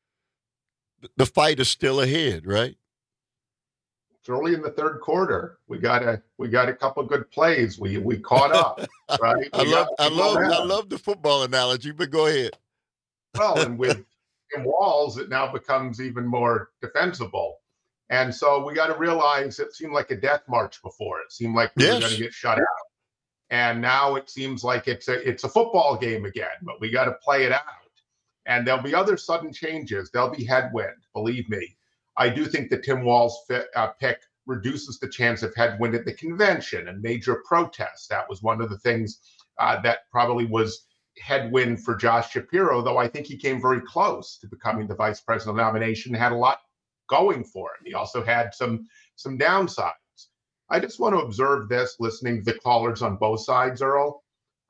S21: the fight is still ahead, right?
S22: It's early in the third quarter. We got a couple of good plays. We caught up, right?
S21: I love the football analogy, but go ahead.
S22: Well, and with Tim Walz, it now becomes even more defensible. And so we got to realize it seemed like a death march before. It seemed like we were going to get shut out. And now it seems like it's a football game again, but we got to play it out. And there'll be other sudden changes. There'll be headwind, believe me. I do think the Tim Walz pick reduces the chance of headwind at the convention and major protests. That was one of the things that probably was headwind for Josh Shapiro, though I think he came very close to becoming the vice presidential nomination, had a lot going for him. He also had some downsides. I just want to observe this, listening to the callers on both sides, Earl.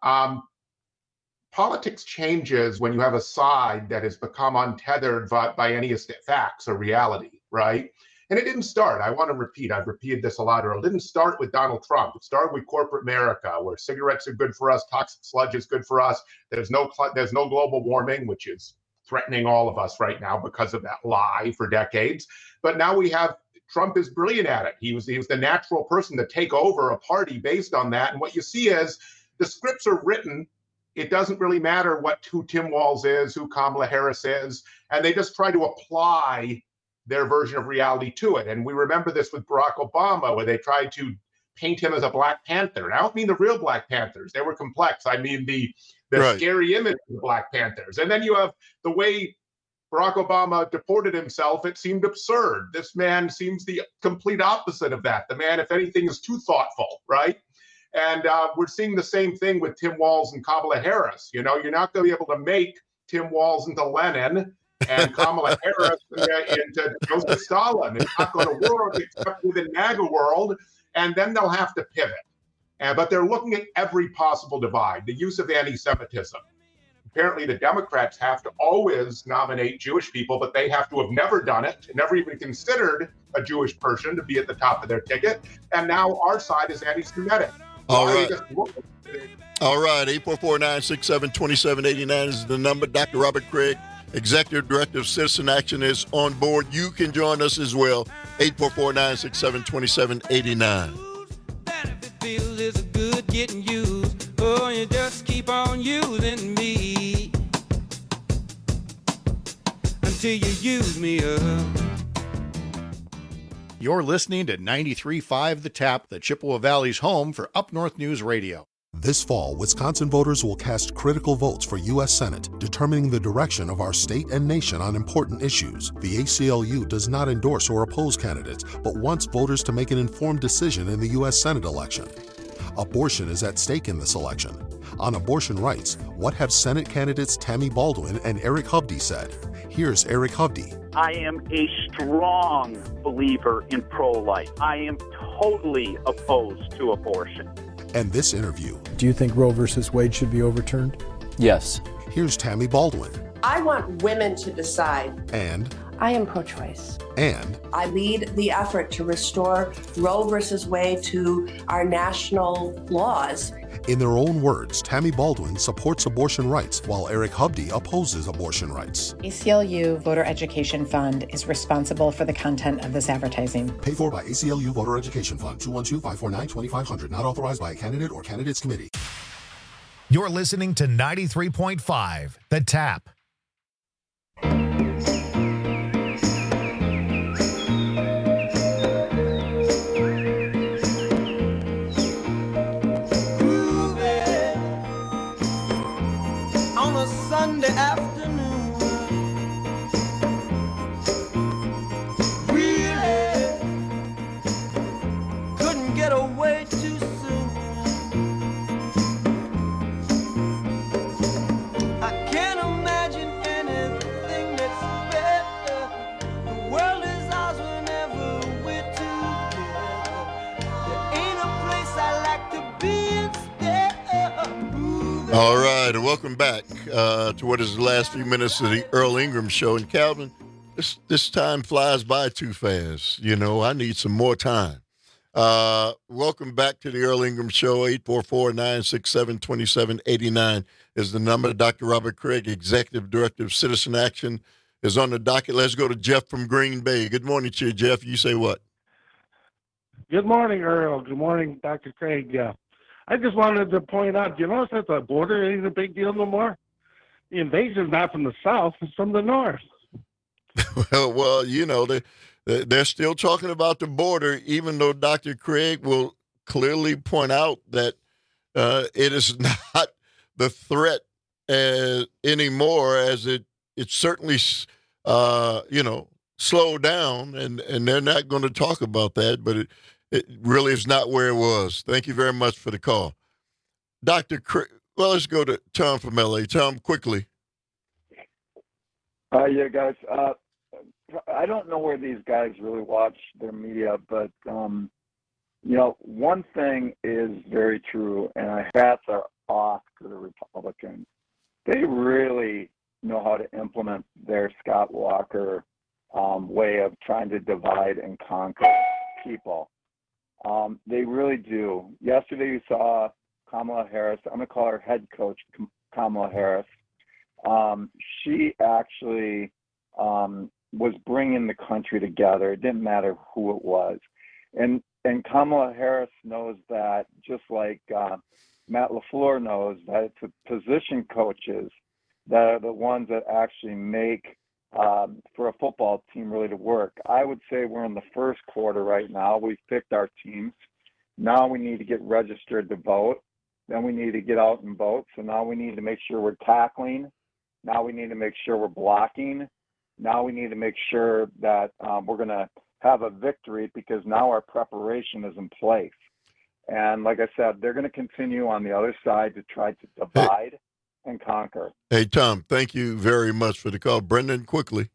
S22: Politics changes when you have a side that has become untethered by any facts or reality, right? And it didn't start. I want to repeat. I've repeated this a lot, Earl. It didn't start with Donald Trump. It started with corporate America, where cigarettes are good for us, toxic sludge is good for us. There's no global warming, which is threatening all of us right now because of that lie for decades. But now we have Trump is brilliant at it. He was the natural person to take over a party based on that. And what you see is the scripts are written. It doesn't really matter who Tim Walz is, who Kamala Harris is, and they just try to apply their version of reality to it. And we remember this with Barack Obama, where they tried to paint him as a Black Panther. And I don't mean the real Black Panthers. They were complex. I mean the scary image of the Black Panthers. And then you have the way Barack Obama deported himself. It seemed absurd. This man seems the complete opposite of that. The man, if anything, is too thoughtful, right? And we're seeing the same thing with Tim Walz and Kamala Harris. You're not going to be able to make Tim Walz into Lenin and Kamala Harris into Joseph Stalin. It's not going to work except within MAGA world, and then they'll have to pivot. But they're looking at every possible divide, the use of anti-Semitism. Apparently, the Democrats have to always nominate Jewish people, but they have to have never done it, never even considered a Jewish person to be at the top of their ticket. And now our side is anti-Semitic.
S21: All right. 844-967-2789 is the number. Dr. Robert Craig, Executive Director of Citizen Action, is on board. You can join us as well. 844-967-2789.
S16: Feels it's good getting used. Oh, you just keep on using me until you use me up.
S17: You're listening to 93.5 The Tap, the Chippewa Valley's home for Up North News Radio.
S18: This fall, Wisconsin voters will cast critical votes for U.S. Senate, determining the direction of our state and nation on important issues. The ACLU does not endorse or oppose candidates, but wants voters to make an informed decision in the U.S. Senate election. Abortion is at stake in this election. On abortion rights, what have Senate candidates Tammy Baldwin and Eric Hovde said? Here's Eric Hovde.
S26: I am a strong believer in pro-life. I am
S2: totally opposed to abortion.
S18: And this interview.
S3: Do you think Roe versus Wade should be overturned?
S5: Yes.
S18: Here's Tammy Baldwin.
S19: I want women to decide.
S18: And
S19: I am pro-choice.
S18: And
S19: I lead the effort to restore Roe versus Wade to our national laws.
S18: In their own words, Tammy Baldwin supports abortion rights while Eric Hubdy opposes abortion rights.
S20: ACLU Voter Education Fund is responsible for the content of this advertising.
S18: Paid for by ACLU Voter Education Fund, 212-549-2500, not authorized by a candidate or candidates committee.
S1: You're listening to 93.5, The Tap.
S16: Sunday afternoon, really couldn't get away too soon. I can't imagine anything that's better. The world is ours whenever we're together. There ain't a place I like to be instead.
S21: All right, and welcome back to what is the last few minutes of the Earl Ingram Show. And Calvin, this time flies by too fast. You know, I need some more time. Welcome back to the Earl Ingram Show. 844-967-2789 is the number. Dr. Robert Craig, Executive Director of Citizen Action, is on the docket. Let's go to Jeff from Green Bay. Good morning to you, Jeff. You say what?
S26: Good morning, Earl. Good morning, Dr. Craig. I just wanted to point out, do you notice that the border ain't a big deal no more? The invasion's not from the south, it's from the north.
S21: Well, you know, they're still talking about the border, even though Dr. Craig will clearly point out that it is not the threat anymore, as it certainly, slowed down, and they're not going to talk about that, but it really is not where it was. Thank you very much for the call. Dr. Craig, well, let's go to Tom from LA. Tom, quickly.
S27: Yeah, guys. I don't know where these guys really watch their media, but, one thing is very true, and our hats are off to the Republicans. They really know how to implement their Scott Walker way of trying to divide and conquer people. They really do. Yesterday you saw Kamala Harris. I'm going to call her head coach, Kamala Harris. She actually was bringing the country together. It didn't matter who it was. And Kamala Harris knows that, just like Matt LaFleur knows, that it's the position coaches that are the ones that actually make for a football team really to work. I would say we're in the first quarter right now. We've picked our teams. Now we need to get registered to vote. Then we need to get out and vote. So now we need to make sure we're tackling. Now we need to make sure we're blocking. Now we need to make sure that we're going to have a victory, because now our preparation is in place. And like I said, they're going to continue on the other side to try to divide and conquer.
S21: Hey, Tom, thank you very much for the call. Brendan, quickly.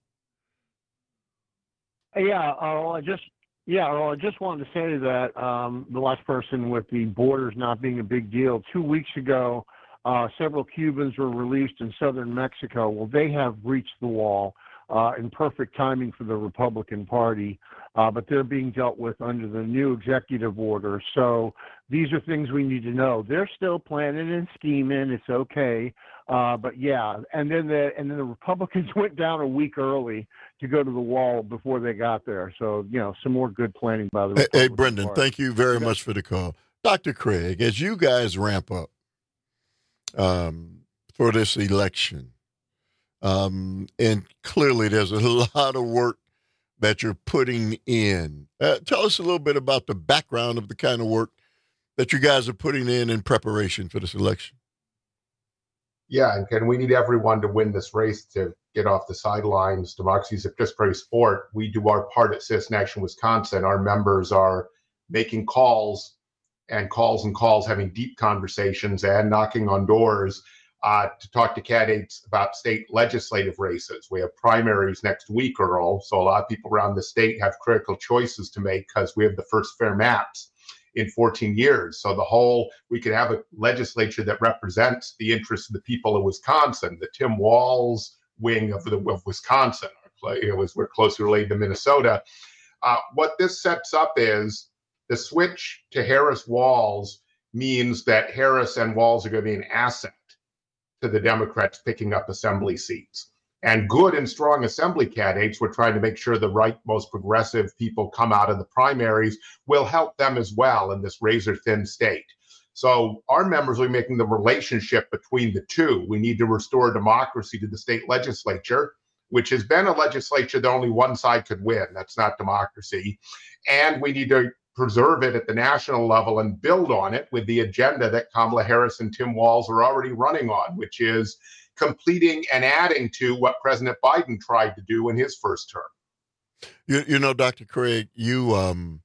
S28: Earl, I just wanted to say that the last person with the borders not being a big deal. 2 weeks ago, several Cubans were released in southern Mexico. Well, they have reached the wall in perfect timing for the Republican Party, but they're being dealt with under the new executive order. So these are things we need to know. They're still planning and scheming. It's okay. But yeah, and then the Republicans went down a week early to go to the wall before they got there. So, some more good planning by the Republican
S21: Hey, Brendan,
S28: Party.
S21: thank you very much for the call. Dr. Craig, as you guys ramp up for this election, and clearly there's a lot of work that you're putting in. Tell us a little bit about the background of the kind of work that you guys are putting in preparation for this election.
S22: Yeah, and we need everyone to win this race to get off the sidelines. Democracy is a participatory sport. We do our part at Citizen Action Wisconsin. Our members are making calls, having deep conversations and knocking on doors to talk to candidates about state legislative races. We have primaries next week, Earl, so a lot of people around the state have critical choices to make because we have the first fair maps in 14 years. So we could have a legislature that represents the interests of the people of Wisconsin, the Tim Walz wing of Wisconsin. We're closely related to Minnesota. What this sets up is the switch to Harris-Walz means that Harris and Walz are going to be an asset to the Democrats picking up assembly seats. And good and strong assembly candidates, we're trying to make sure the right, most progressive people come out of the primaries, will help them as well in this razor-thin state. So our members will be making the relationship between the two. We need to restore democracy to the state legislature, which has been a legislature that only one side could win. That's not democracy. And we need to preserve it at the national level and build on it with the agenda that Kamala Harris and Tim Walz are already running on, which is completing and adding to what President Biden tried to do in his first term.
S21: You know, Dr. Craig, you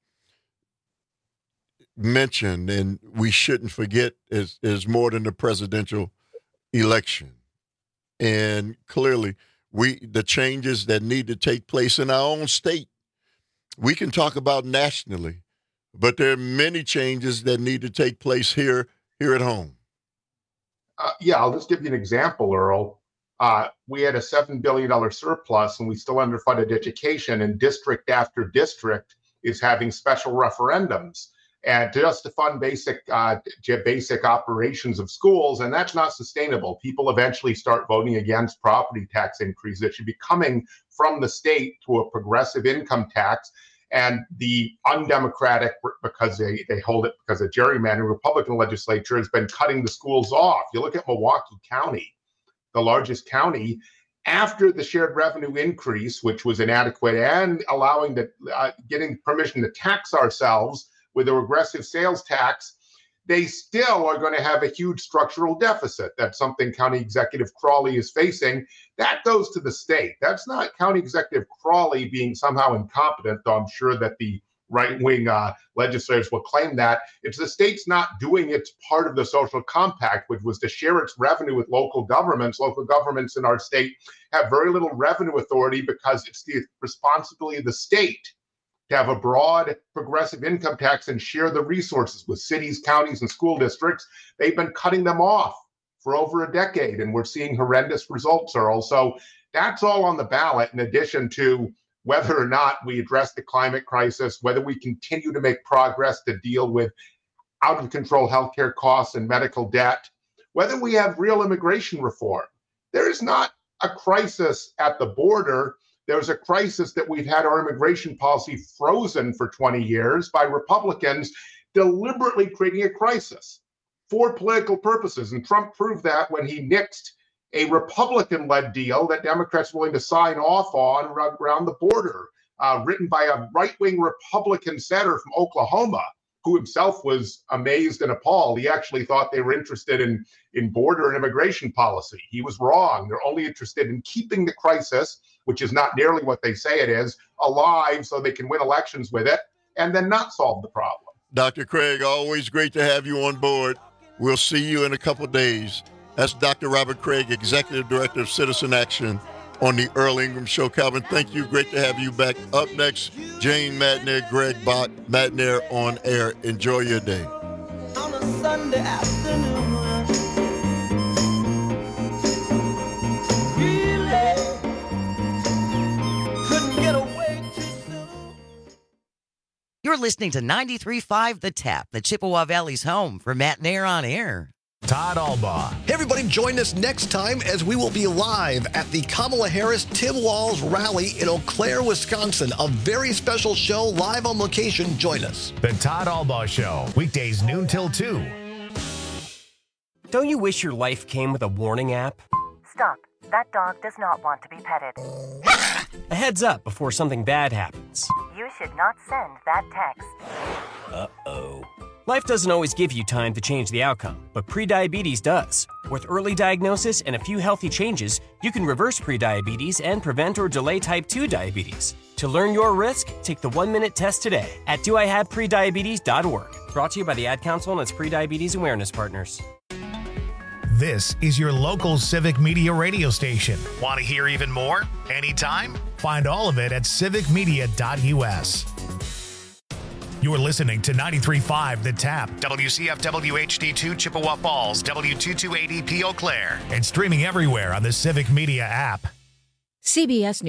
S21: mentioned, and we shouldn't forget, is more than the presidential election. And clearly, the changes that need to take place in our own state, we can talk about nationally, but there are many changes that need to take place here at home.
S22: I'll just give you an example, Earl. We had a $7 billion surplus and we still underfunded education, and district after district is having special referendums and just to fund basic operations of schools, and that's not sustainable. People eventually start voting against property tax increases that should be coming from the state to a progressive income tax. And the undemocratic, because they hold it because of gerrymandering, Republican legislature has been cutting the schools off. You look at Milwaukee County, the largest county, after the shared revenue increase, which was inadequate, and allowing getting permission to tax ourselves with a regressive sales tax, they still are going to have a huge structural deficit. That's something County Executive Crawley is facing. That goes to the state. That's not County Executive Crawley being somehow incompetent, though I'm sure that the right-wing legislators will claim that. It's the state's not doing its part of the social compact, which was to share its revenue with local governments. Local governments in our state have very little revenue authority because it's the responsibility of the state to have a broad progressive income tax and share the resources with cities, counties, and school districts. They've been cutting them off for over a decade, and we're seeing horrendous results, Earl. So that's all on the ballot, in addition to whether or not we address the climate crisis, whether we continue to make progress to deal with out-of-control healthcare costs and medical debt, whether we have real immigration reform. There is not a crisis at the border. There's a crisis that we've had our immigration policy frozen for 20 years by Republicans deliberately creating a crisis for political purposes. And Trump proved that when he nixed a Republican-led deal that Democrats were willing to sign off on around the border, written by a right-wing Republican senator from Oklahoma, who himself was amazed and appalled. He actually thought they were interested in border and immigration policy. He was wrong. They're only interested in keeping the crisis, which is not nearly what they say it is, alive so they can win elections with it and then not solve the problem.
S21: Dr. Craig, always great to have you on board. We'll see you in a couple of days. That's Dr. Robert Craig, Executive Director of Citizen Action on the Earl Ingram Show. Calvin, thank you. Great to have you back. Up next, Jane Matenaer, Greg Bott, Matenaer on Air. Enjoy your day.
S16: On a Sunday afternoon, really couldn't get away too soon.
S4: You're listening to 93.5 The Tap, the Chippewa Valley's home for Matenaer on Air.
S1: Todd Albaugh.
S5: Hey, everybody, join us next time as we will be live at the Kamala Harris-Tim Walz rally in Eau Claire, Wisconsin. A very special show live on location. Join us.
S1: The Todd Albaugh Show, weekdays noon till 2.
S6: Don't you wish your life came with a warning app?
S7: Stop. That dog does not want to be petted.
S6: A heads up before something bad happens.
S7: You should not send that text.
S6: Uh-oh. Life doesn't always give you time to change the outcome, but prediabetes does. With early diagnosis and a few healthy changes, you can reverse prediabetes and prevent or delay type 2 diabetes. To learn your risk, take the 1-minute test today at doihaveprediabetes.org. Brought to you by the Ad Council and its prediabetes awareness partners.
S1: This is your local Civic Media radio station. Want to hear even more? Anytime? Find all of it at civicmedia.us. You're listening to 93.5 The Tap, WCFW HD2 Chippewa Falls, W2280P Eau Claire, and streaming everywhere on the Civic Media app.
S8: CBS News.